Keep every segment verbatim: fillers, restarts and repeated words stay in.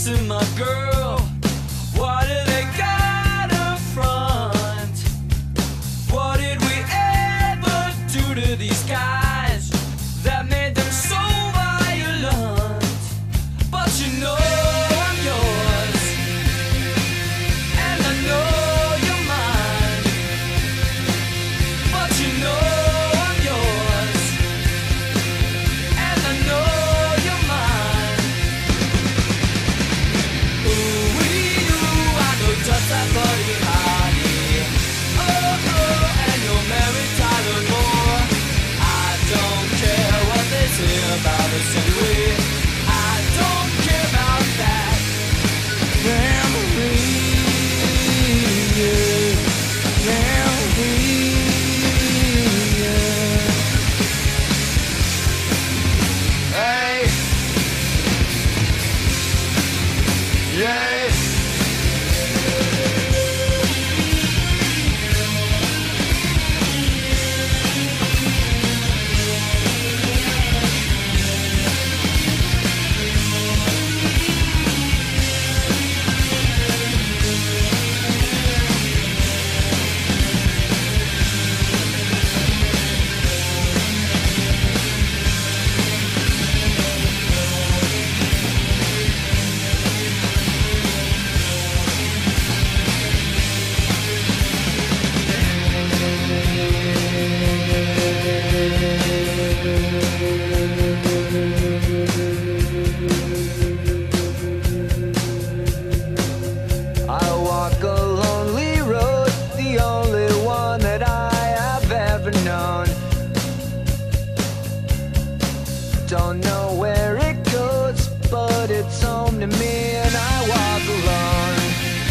to my girl. What do they got up front? What did we ever do to these guys that made them so violent? But you know I'm yours, and I know you're mine. But you know I'm yours, and I know you're mine. Ooh, wee, ooh, I know just that Buddy Holly. Oh, oh, and you're married Tyler Moore. I don't care what they say about us anyway. I don't care about that. Memory, yeah. Memory, yeah. Hey, yeah. I walk a lonely road, the only one that I have ever known. Don't know where it goes, but it's home to me, and I walk alone.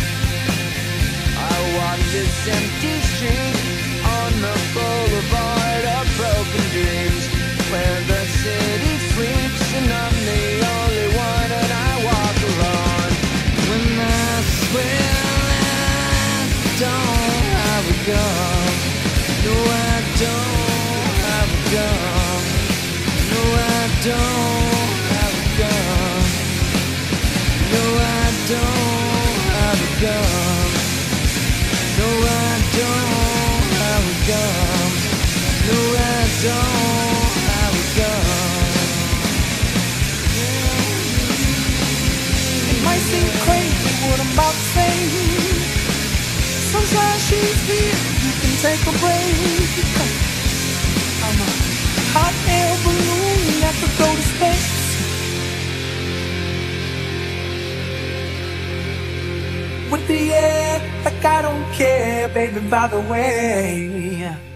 I walk this empty street on the boulevard of broken dreams, where the city sleeps and I'm the only one, and I walk alone. When I swear I don't have a gun, no I don't have a gun, no I don't have a gun, no I don't have a gun, no I don't have a gun, no I don't have a gun. It might seem crazy what I'm about to say. Sunshine, she's here, you can take a break. I'm a hot air balloon that could go to space. With the air, like I don't care, baby, by the way.